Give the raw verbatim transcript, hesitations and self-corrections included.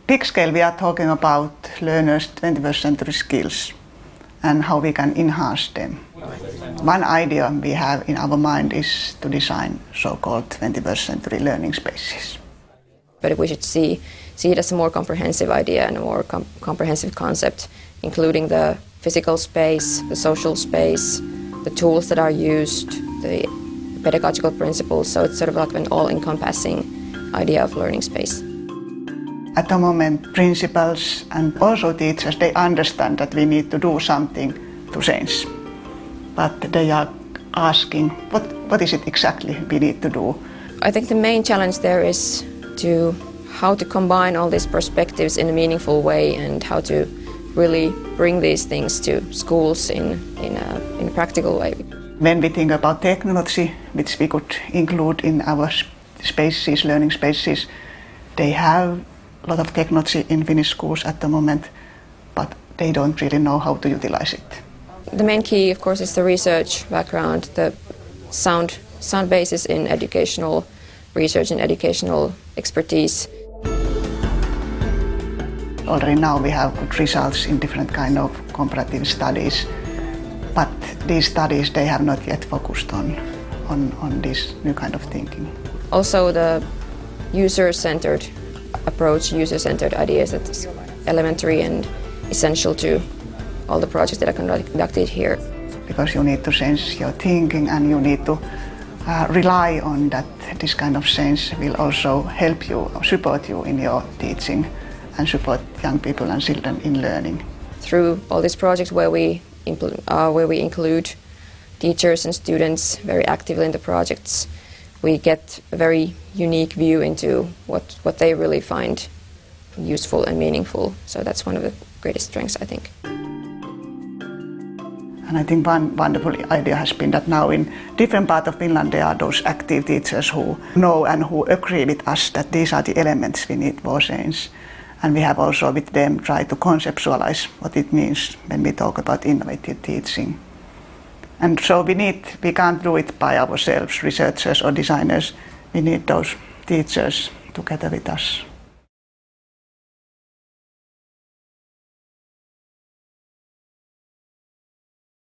big scale we are talking about learners' twenty-first century skills and how we can enhance them. One idea we have in our mind is to design so-called twenty-first century learning spaces. But we should see, see it as a more comprehensive idea and a more com comprehensive concept, including the physical space, the social space, the tools that are used, the pedagogical principles, so it's sort of like an all-encompassing idea of learning space. At the moment, principals and also teachers, they understand that we need to do something to change. But they are asking, what, what is it exactly we need to do? I think the main challenge there is to how to combine all these perspectives in a meaningful way and how to really bring these things to schools in, in, a, in a practical way. When we think about technology, which we could include in our spaces, learning spaces, they have a lot of technology in Finnish schools at the moment, but they don't really know how to utilize it. The main key, of course, is the research background, the sound, sound basis in educational research and educational expertise. Already now we have good results in different kind of comparative studies, but these studies, they have not yet focused on, on, on this new kind of thinking. Also the user-centered approach, user-centered ideas, that's elementary and essential to all the projects that are conducted here. Because you need to change your thinking and you need to uh, rely on that this kind of change will also help you, support you in your teaching and support young people and children in learning. Through all these projects where we, uh, where we include teachers and students very actively in the projects, we get a very unique view into what, what they really find useful and meaningful. So that's one of the greatest strengths, I think. And I think one wonderful idea has been that now in different parts of Finland there are those active teachers who know and who agree with us that these are the elements we need for change. And we have also with them tried to conceptualize what it means when we talk about innovative teaching. And so we need, we can't do it by ourselves, researchers or designers. We need those teachers together with us.